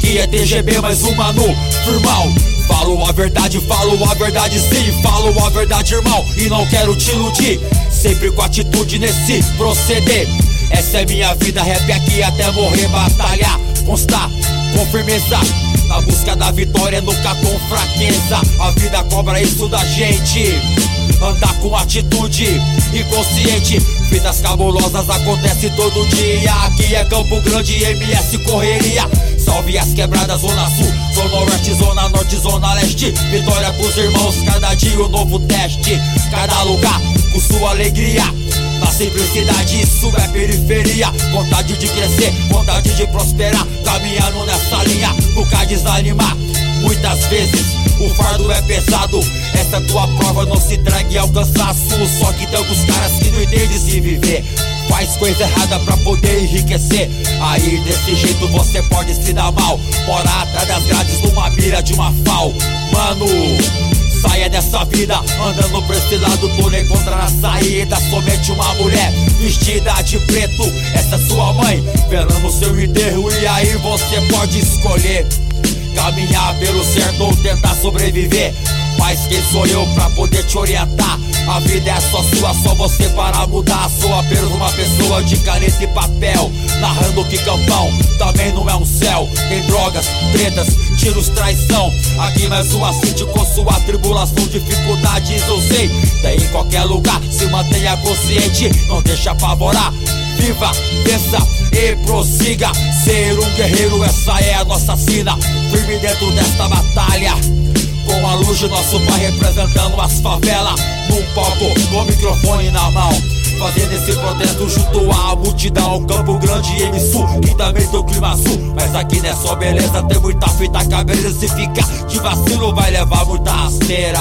aqui é TGB, mais um mano firmão. Falo a verdade sim, falo a verdade, irmão, e não quero te iludir, sempre com atitude nesse proceder. Essa é minha vida, rap aqui até morrer, batalhar, constar, com firmeza, na busca da vitória, nunca com fraqueza. A vida cobra isso da gente, andar com atitude e consciente. Vidas cabulosas acontecem todo dia. Aqui é Campo Grande, MS correria. Salve as quebradas, Zona Sul, Zona Oeste, Zona Norte, Zona Leste. Vitória pros irmãos, cada dia um novo teste. Cada lugar com sua alegria. Na simplicidade, isso é periferia. Vontade de crescer, vontade de prosperar. Caminhando nessa linha, nunca desanimar. Muitas vezes o fardo é pesado. Essa é tua prova, não se entregue ao cansaço. Só que tem alguns caras que não entendem se viver, faz coisa errada pra poder enriquecer. Aí desse jeito você pode se dar mal, morar atrás das grades numa mira de uma FAO. Mano, saia dessa vida, andando pra esse lado, tu não encontra na saída. Somente uma mulher vestida de preto, essa é sua mãe, velando seu enterro. E aí você pode escolher caminhar pelo certo ou tentar sobreviver. Mas quem sou eu pra poder te orientar? A vida é só sua, só você para mudar. Sou apenas uma pessoa de caneta e papel, narrando que Campão também não é um céu. Tem drogas, tretas, tiros, traição. Aqui mais uma city com sua tribulação, dificuldades eu sei, tem em qualquer lugar. Se mantenha consciente, não deixa apavorar. Viva, pensa e prossiga. Ser um guerreiro, essa é a nossa sina. Firme dentro desta batalha, com a luz de nosso pai representando as favelas. Num palco, com o microfone na mão, fazendo esse protesto junto à multidão. Campo Grande e M-Sul, que também tem o clima azul. Mas aqui não é só beleza, tem muita fita cabeça. Se ficar de vacilo vai levar muita rasteira,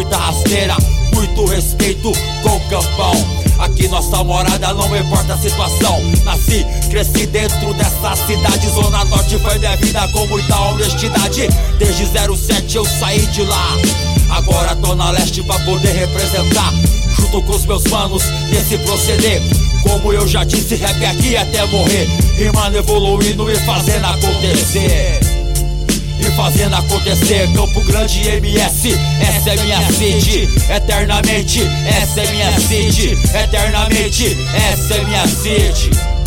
muito respeito com o Campão. Aqui nossa morada, não importa a situação. Nasci, cresci dentro dessa cidade. Zona Norte foi minha vida com muita honestidade. Desde 07 eu saí de lá, agora tô na Leste pra poder representar, junto com os meus manos, nesse proceder. Como eu já disse, rap aqui até morrer, rimando, evoluindo e fazendo acontecer. Fazendo acontecer, Campo Grande MS, essa é minha city, eternamente, essa é minha city, eternamente, essa é minha city.